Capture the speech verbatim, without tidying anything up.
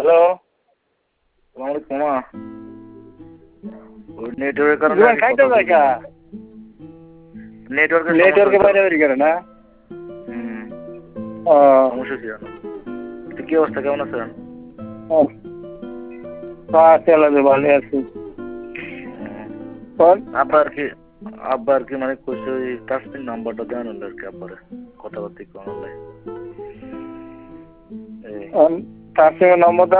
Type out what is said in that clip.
hello তোমার coma ওই নেটওয়ার্কের কারণে তোমার খাইতে দেখা নেটওয়ার্কের নেটওয়ার্কের বাইরে বেরিয়ে গেল না হুম ও সমস্যা ছিল না তো কি অবস্থা কেমন আছেন চলে ভালো আছি কোন আব্বা আর কি আব্বা আর কি মানে কইছে ওই তাসমিন নাম্বারটা দেন আর কি আব্বারে কথাবার্তা কোন নাই তার সঙ্গে নম্বর